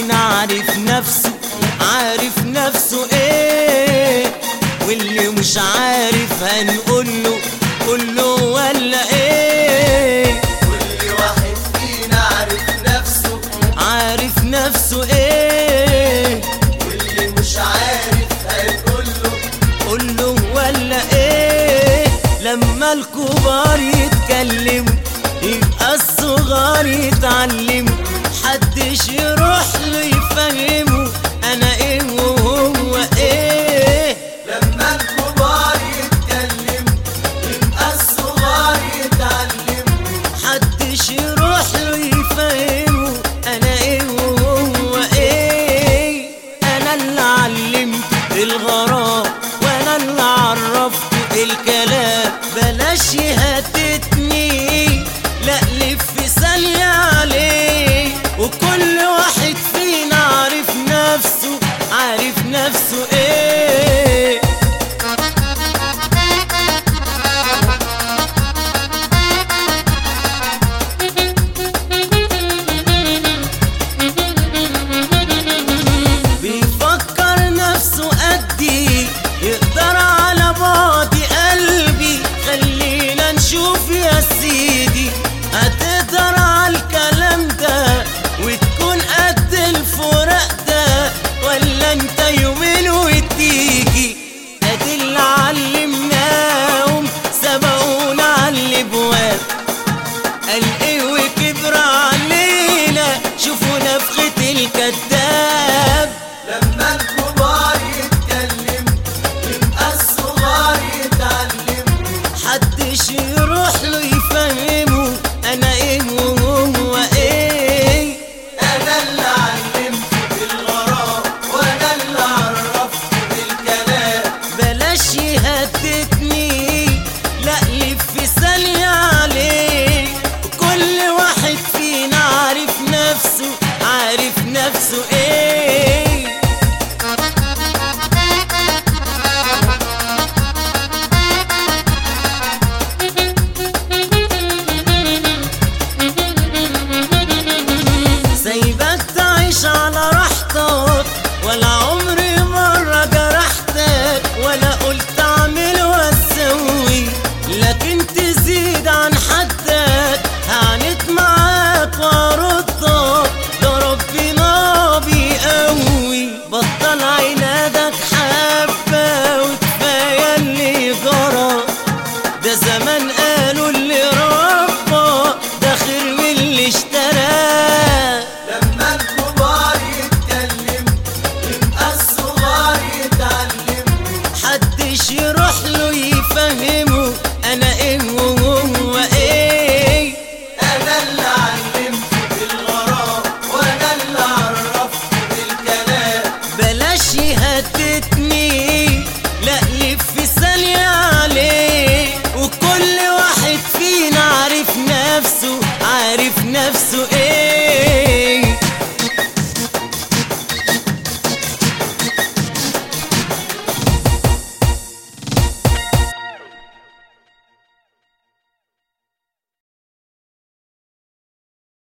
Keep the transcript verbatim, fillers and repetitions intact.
فينا عارف نفسه، عارف نفسه ايه، واللي مش عارف هنقوله كله ولا ايه. كل واحد فينا عارف نفسه، عارف نفسه ايه، واللي مش عارف هنقوله قوله ولا ايه. لما الكبار يتكلموا يبقى الصغار يتعلموا، محدش يروح له يفهمه انا ايه وهو ايه. لما الكبار يتكلموا يبقى الصغار يتعلموا، محدش يروح له يفهمه انا ايه وهو ايه. انا اللي علمته الغرام وانا اللي عرفته الكلام، بلاش يهتتني لا لف ثانية عليه. وكل واحد فينا عارف نفسه، عارف نفسه ايه. بيفكر نفسه قدي يقدر على بعد قلبي، خلينا نشوف يا سيدي هتقدر على الكلام ده وتكون قد الفراق ده، ولا انت يومين وتيجي. ادي اللي علمناهم سبقونا على الابواب، قال ايه وكبر علينا شوفوا نفخة الكذاب. لما الكبار يتكلموا يبقى الصغار يتعلموا، محدش يروح له يفهمه انا ايه وهو ايه. انا اللي علمته الغرام وانا اللي عرفته الكلام، بلاش يهددني لا لف ثانية عليه. كل واحد فينا عارف نفسه، عارف نفسه ايه.